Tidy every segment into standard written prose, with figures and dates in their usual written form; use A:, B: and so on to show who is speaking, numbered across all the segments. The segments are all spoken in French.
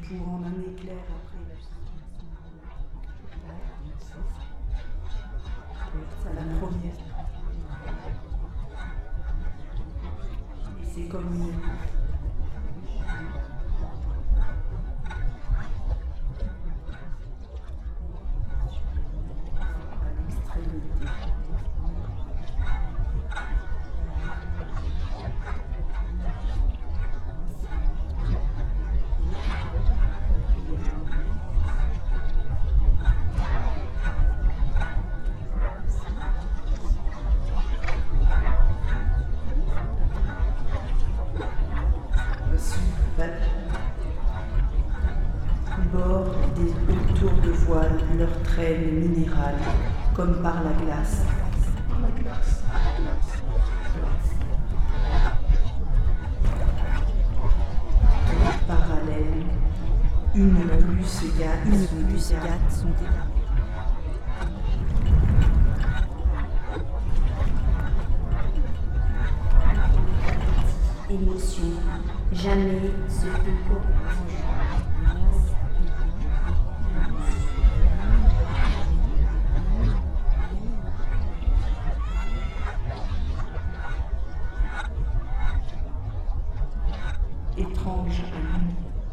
A: pour en un éclair après la c'est la première. Et c'est comme une bord des hauts tours de voile, leur traîne minérale, comme par la glace. Parallèle, une plus gâte son départ.
B: Émotion, jamais ce peut correspondre.
A: Étrange à lui.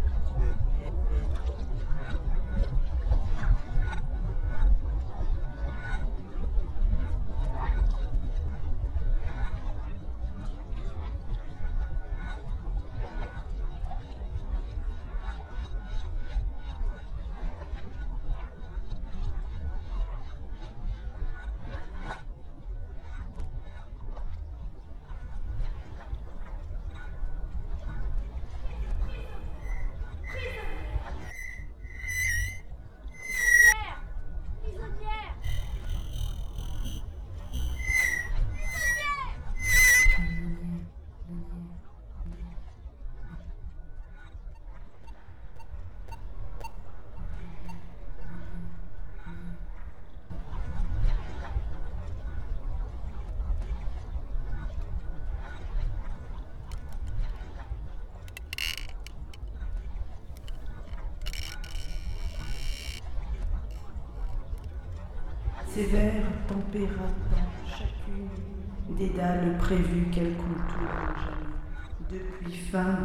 A: Sévère, températant chacune des dalles prévues qu'elle contourne jamais, depuis fin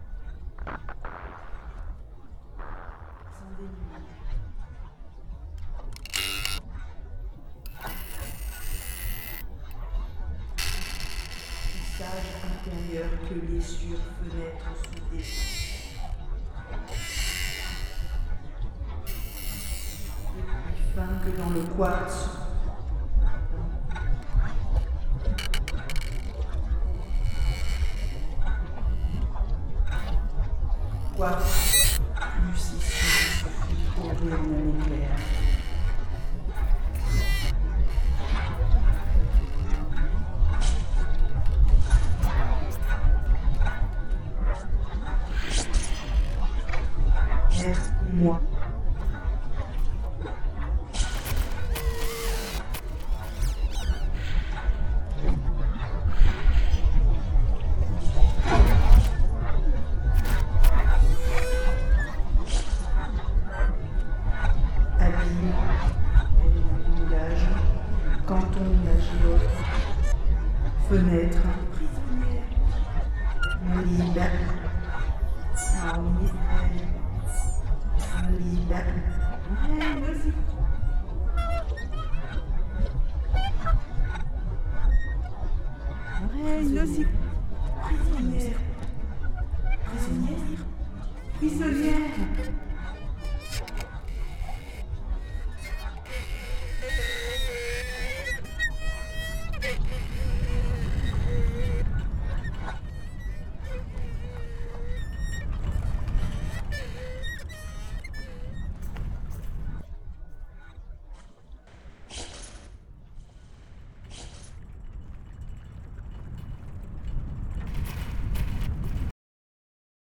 A: sans dénouement. Tissage intérieur que les sur fenêtres soudées. Que dans le quartz. Quartz, plus ici, pour ouvrir un éclair. Moi. Canton la Géote, fenêtre, prisonnière, libre, prisonnière, prisonnière.